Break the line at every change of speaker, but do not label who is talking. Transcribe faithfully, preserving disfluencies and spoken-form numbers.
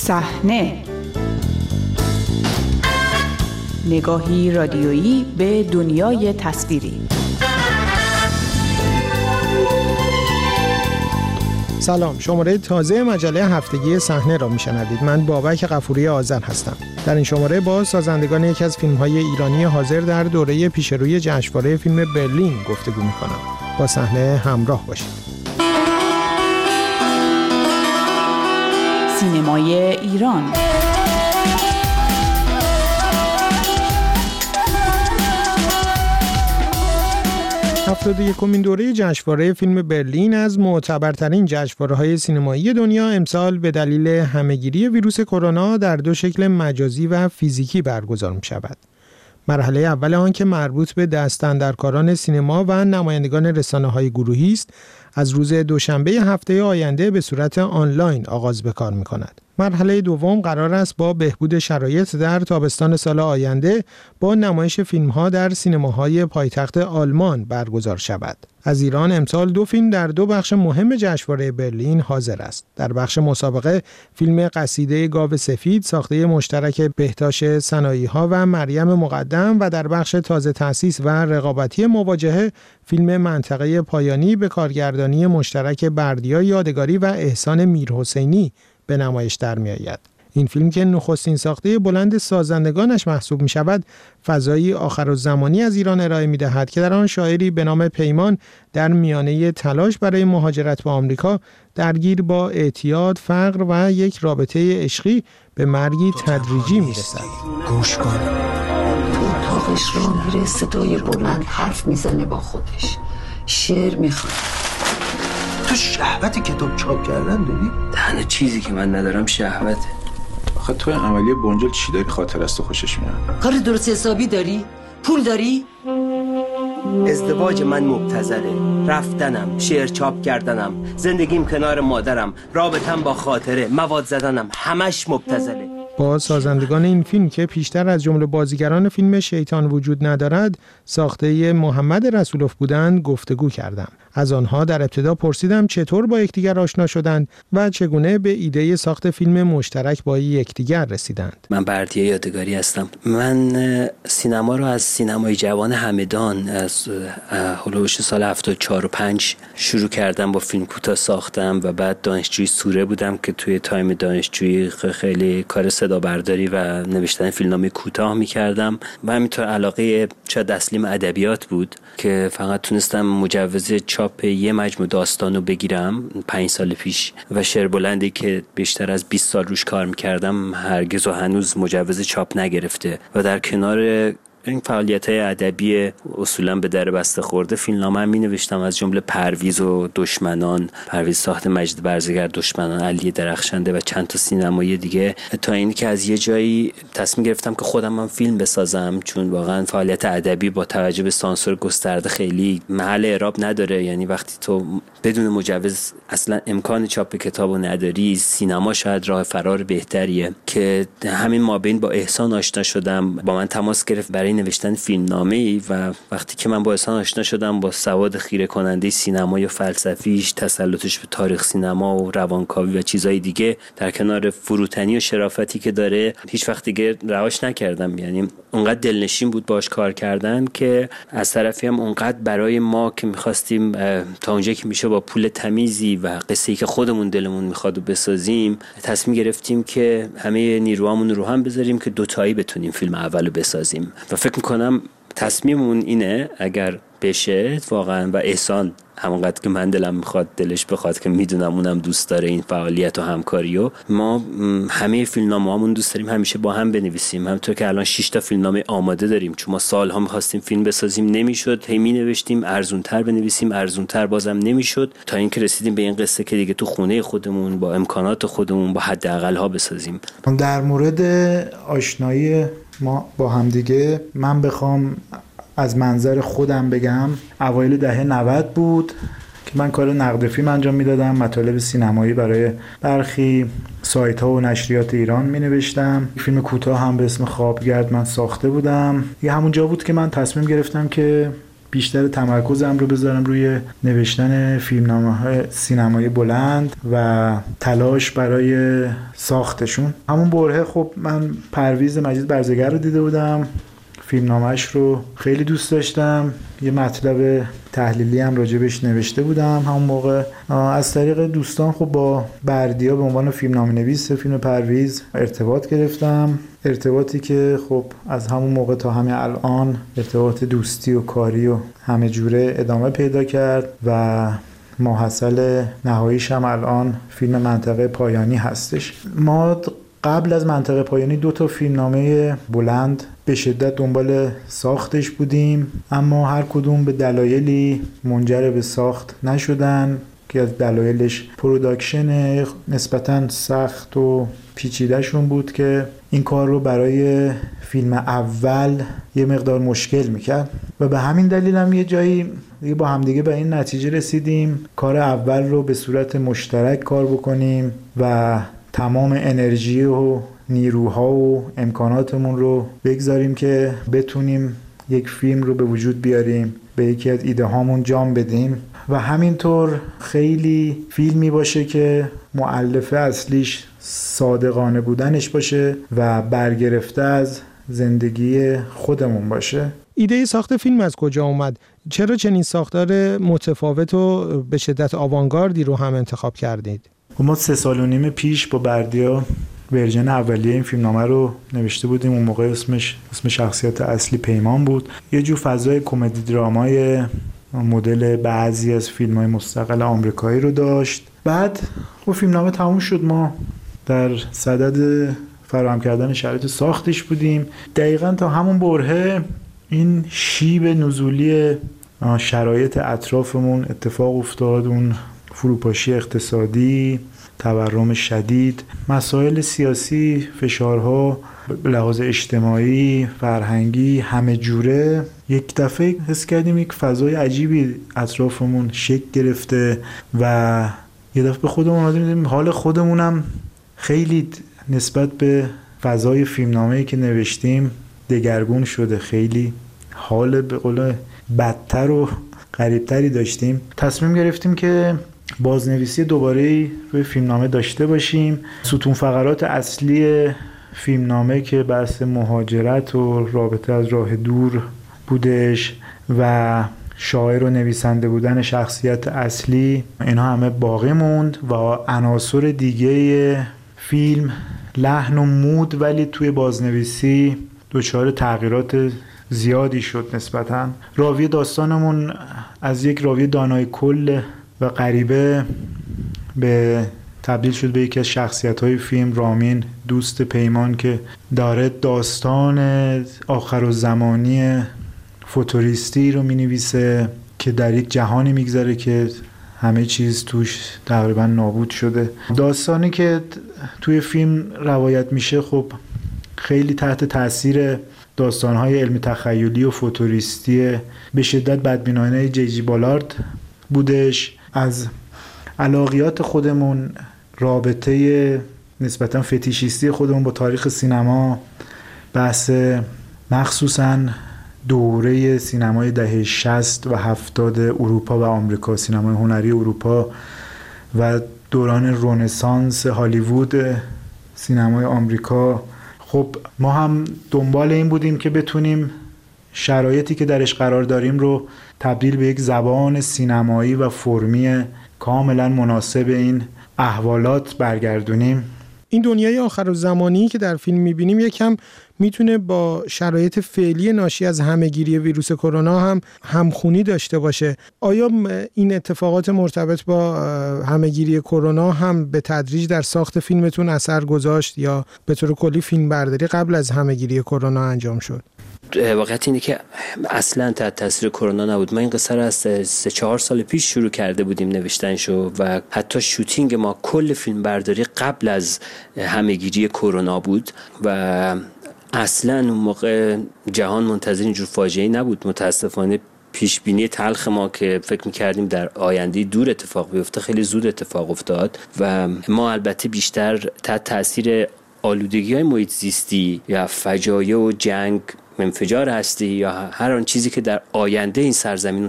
صحنه، نگاهی رادیویی به دنیای تصویری.
سلام، شماره تازه مجله هفتگی صحنه را میشنوید. من بابک غفوری آذر هستم. در این شماره با سازندگان یکی از فیلم‌های ایرانی حاضر در دوره پیشروی جشنواره فیلم برلین گفتگو می‌کنم. با صحنه همراه باشید.
سینمای ایران.
هفتاد و یکمین دوره جشنواره فیلم برلین از معتبرترین جشنواره‌های سینمایی دنیا امسال به دلیل همه‌گیری ویروس کرونا در دو شکل مجازی و فیزیکی برگزار می‌شود. مرحله اول آن که مربوط به دستاندرکاران سینما و نمایندگان رسانه‌های گروهی است، از روز دوشنبه هفته آینده به صورت آنلاین آغاز به کار می‌کند. مرحله دوم قرار است با بهبود شرایط در تابستان سال آینده با نمایش فیلم‌ها در سینماهای پایتخت آلمان برگزار شود. از ایران امسال دو فیلم در دو بخش مهم جشنواره برلین حاضر است. در بخش مسابقه فیلم قصیده گاو سفید ساخته مشترک بهتاش سنایی‌ها و مریم مقدم و در بخش تازه تأسیس و رقابتی مواجهه فیلم منطقه پایانی به کارگردانی مشترک بردیا یادگاری و احسان میرحسینی به نمایش در می آید. این فیلم که نخستین ساخته بلند سازندگانش محسوب می شود، فضایی آخرالزمانی از ایران ارائه می دهد که در آن شاعری به نام پیمان در میانه تلاش برای مهاجرت به آمریکا درگیر با اعتیاد، فقر و یک رابطه عشقی به مرگی تدریجی می رسد.
گوش کن. تو اتاقش را میره، صدای بلند حرف میزنه با خودش، شعر میخواد.
تو شهوت کتاب چاپ کردن داری؟
تنها چیزی که من ندارم شهوته.
آخه تو این عملیه بنجل چی داری خاطر است و خوشش میاد؟
کار درست حسابی داری؟ پول داری؟
ازدواج من مبتذله، رفتنم، شعر چاپ کردنم، زندگیم کنار مادرم، رابطم با خاطره، مواد زدنم، همش مبتذله.
با سازندگان این فیلم که پیشتر از جمله بازیگران فیلم شیطان وجود ندارد ساخته محمد رسولوف بودند گفتگو کردم. از آنها در ابتدا پرسیدم چطور با یکدیگر آشنا شدند و چگونه به ایده ساخت فیلم مشترک با یکدیگر رسیدند.
من بردیا یادگاری هستم. من سینما رو از سینمای جوان همدان از هولوش سال هفتاد و چهار و پنج شروع کردم، با فیلم کوتاه ساختم و بعد دانشجوی سوره بودم که توی تایم دانشجویی خیلی کار صدا برداری و نوشتن فیلمنامه کوتاه می‌کردم و همینطور علاقه شاید اصلیم ادبیات بود که فقط تونستم مجوز چاپ یه مجموعه داستانو بگیرم پنج سال پیش و شعر بلندی که بیشتر از بیست سال روش کار می‌کردم هرگز و هنوز مجوز چاپ نگرفته و در کنار این فعالیت‌های ادبی اصولاً به در بسته خورده فیلمنامه می نوشتم، از جمله پرویز و دشمنان، پرویز ساخت مجید برزگر، دشمنان علی درخشنده و چند تا سینمایی دیگه، تا اینی که از یه جایی تصمیم گرفتم که خودم هم فیلم بسازم، چون واقعاً فعالیت ادبی با توجه به سانسور گسترده خیلی محل اعراب نداره. یعنی وقتی تو بدون مجوز اصلا امکان چاپ کتابو نداری، سینما شاید راه فرار بهتریه. که همین مابین با احسان آشنا شدم، با من تماس گرفت برای نوشتن فیلمنامه‌ای و وقتی که من با احسان آشنا شدم، با سواد خیره کننده سینمایی و فلسفیش، تسلطش به تاریخ سینما و روانکاوی و چیزای دیگه در کنار فروتنی و شرافتی که داره، هیچ وقت دیگه رهاش نکردم. یعنی اونقدر دلنشین بود باش کار کردن که از طرفی هم اونقدر برای ما که می‌خواستیم تا اونجایی که میشه با پول تمیزی و قصه‌ای که خودمون دلمون می‌خواد و بسازیم، تصمیم گرفتیم که همه نیروامون رو هم بذاریم که دوتایی بتونیم فیلم اولو بسازیم و فکر می‌کنم تصمیممون اینه اگر بشه واقعا، و احسان همونقدر که من دلم میخواد دلش بخواد که میدونم اونم دوست داره این فعالیت و همکاریو، ما همه فیلمنامه‌هامون دوست داریم همیشه با هم بنویسیم. همونطور که الان شش تا فیلمنامه آماده داریم، چون ما سالها می‌خواستیم فیلم بسازیم نمیشد، هی می‌نوشتیم ارزونتر بنویسیم، ارزونتر بازم نمیشد، تا اینکه رسیدیم به این قصه که دیگه تو خونه خودمون با امکانات خودمون با حداقل‌ها بسازیم.
در مورد آشنایی ما با همدیگه من بخوام از منظر خودم بگم، اوایل دهه نود بود که من کار نقد فیلم انجام میدادم، مطالب سینمایی برای برخی سایت ها و نشریات ایران می نوشتم. فیلم کوتاه هم به اسم خوابگرد من ساخته بودم. یه همون جا بود که من تصمیم گرفتم که بیشتر تمرکزم رو بذارم روی نوشتن فیلمنامه‌های سینمایی بلند و تلاش برای ساختشون. همون برهه خب من پرویز مجید برزگر رو دیده بودم، فیلمنامه‌اش رو خیلی دوست داشتم، یه مطلب تحلیلی هم راجبش نوشته بودم همون موقع. از طریق دوستان خب با بردیا به عنوان فیلمنامه‌نویس فیلم پرویز ارتباط گرفتم، ارتباطی که خب از همون موقع تا همین الان ارتباط دوستی و کاری و همه جوره ادامه پیدا کرد و ماحصل نهاییش هم الان فیلم منطقه پایانی هستش. ما قبل از منطقه پایانی دو تا فیلمنامه بلند به شدت دنبال ساختش بودیم، اما هر کدوم به دلایلی منجر به ساخت نشدن که از دلایلش پروداکشن نسبتاً سخت و پیچیده‌شون بود که این کار رو برای فیلم اول یه مقدار مشکل میکرد و به همین دلیل هم یه جایی دیگه با همدیگه به این نتیجه رسیدیم کار اول رو به صورت مشترک کار بکنیم و تمام انرژی و نیروها و امکاناتمون رو بگذاریم که بتونیم یک فیلم رو به وجود بیاریم، به یکی از ایده هامون جام بدیم و همینطور خیلی فیلمی باشه که مؤلفه اصلیش صادقانه بودنش باشه و برگرفته از زندگی خودمون باشه.
ایده ساخت فیلم از کجا اومد؟ چرا چنین ساختار متفاوت و به شدت آوانگاردی رو هم انتخاب کردید؟
ما سه سال و نیم پیش با بردیا ورژن اولیه این فیلمنامه رو نوشته بودیم. اون موقع اسمش اسم شخصیت اصلی پیمان بود. یه جور فضای کمدی درامای مدل بعضی از فیلم‌های مستقل آمریکایی رو داشت. بعد خب فیلمنامه تموم شد، ما در صدد فراهم کردن شرایط ساختش بودیم. دقیقاً تا همون برهه این شیب نزولی شرایط اطرافمون اتفاق افتاد، اون فروپاشی اقتصادی، تورم شدید، مسائل سیاسی، فشارها به لحاظ اجتماعی، فرهنگی، همه جوره. یک دفعه حس کردیم یک فضای عجیبی اطرافمون شکل گرفته و یه دفعه به خودمون آمدیم حال خودمونم خیلی نسبت به فضای فیلمنامه‌ای که نوشتیم دگرگون شده، خیلی حال به قول بدتر و غریبتری داشتیم. تصمیم گرفتیم که بازنویسی دوباره روی فیلمنامه داشته باشیم. ستون فقرات اصلی فیلمنامه که بحث مهاجرت و رابطه از راه دور بودش و شاعر و نویسنده بودن شخصیت اصلی، اینا همه باقی موند و عناصر دیگه فیلم لحن و مود ولی توی بازنویسی دچار تغییرات زیادی شد نسبتاً. راوی داستانمون از یک راوی دانای کل و غریبه به تبدیل شد به یکی از شخصیت‌های فیلم، رامین، دوست پیمان که داره داستان آخرالزمانی فوتوریستی رو می‌نویسه که در یک جهانی می‌گذره که همه چیز توش تقریبا نابود شده. داستانی که توی فیلم روایت میشه خب خیلی تحت تاثیر داستان‌های علمی تخیلی و فوتوریستی به شدت بدبینانه جی جی بالارد بودش. از علاقیات خودمون، رابطه نسبتاً فتیشیستی خودمون با تاریخ سینما، بحث مخصوصاً دوره سینمای دهه شصت و هفتاد اروپا و آمریکا، سینمای هنری اروپا و دوران رنسانس هالیوود سینمای آمریکا. خب ما هم دنبال این بودیم که بتونیم شرایطی که درش قرار داریم رو تبدیل به یک زبان سینمایی و فرمی کاملا مناسب این احوالات برگردونیم.
این دنیای آخرالزمانی که در فیلم می‌بینیم یکم میتونه با شرایط فعلی ناشی از همه‌گیری ویروس کرونا هم همخونی داشته باشه. آیا این اتفاقات مرتبط با همه‌گیری کرونا هم به تدریج در ساخت فیلمتون اثر گذاشت یا به طور کلی فیلم برداری قبل از همه‌گیری کرونا انجام شد؟
واقعیت اینه که اصلا تحت تاثیر کرونا نبود. ما این قصه رو از سه چهار سال پیش شروع کرده بودیم نوشتنشو و حتی شوتینگ ما کل فیلم برداری قبل از همه‌گیری کرونا بود و اصلا اون موقع جهان منتظر اینجور فاجعه‌ای نبود. متاسفانه پیش بینی تلخ ما که فکر می‌کردیم در آینده دور اتفاق بیفته خیلی زود اتفاق افتاد و ما البته بیشتر تحت تاثیر آلودگی‌های محیط زیستی یا فجایع و جنگ حکم انفجار هستی یا هر آن چیزی که در آینده این سرزمین